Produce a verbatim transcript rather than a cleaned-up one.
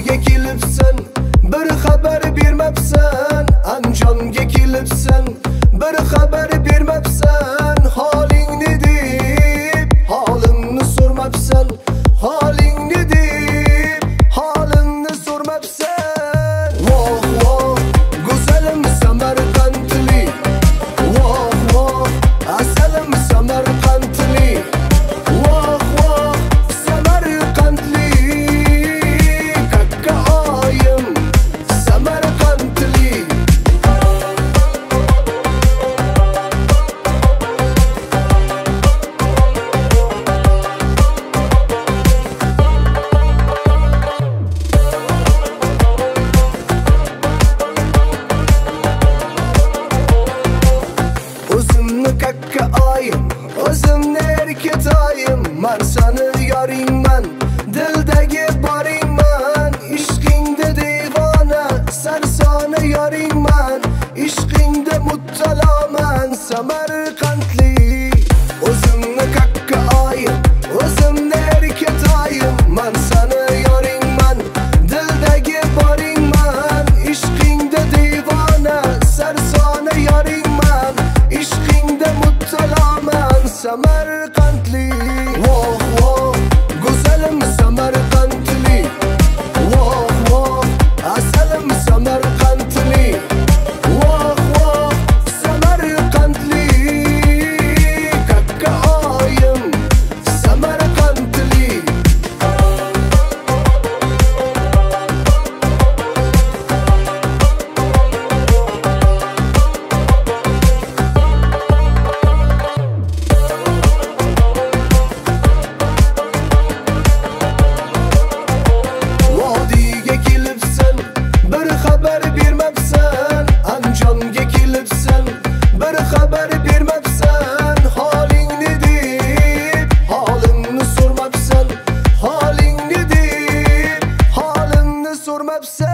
Vodiyga kelibsan, bir xabar bermabsan. Andijonga kelibsan, bir xabar bermabsan. Holingni deb, holimni so'rmabsan. Holingni deb, holimni so'rmabsan. Voh voh, go'zalim Samarqandli. Voh voh, asalim Samarqandli. Voh voh, Samarqandli. Kakka oyim Samarqandli. O'zimni kakka oyim, o'zimni erkatoyim. Men seni yoringman, dildagi boringman. Ishqingda devona, sarsona yoringman. Ishqingda muttaloman, Samarqandli. O'zimni kakka oyim, o'zimni erkatoyim. Men seni yoringman, dildagi boringman. Ishqingda devona, sarsona yoringman. Ishqingda muttaloman, Samarqandli. Voh voh, go'zalim Samarqandli. Voh voh, asalim Samarqandli. Voh voh, Samarqandli. Kakka oyim Samarqandli. Vodiyga kelibsan, bir xabar bermabsan. Andijonga kelibsan, bir xabar bermabsan. Holingni deb, holimni so'rmabsan. Holingni deb, holimni so'rmabsan.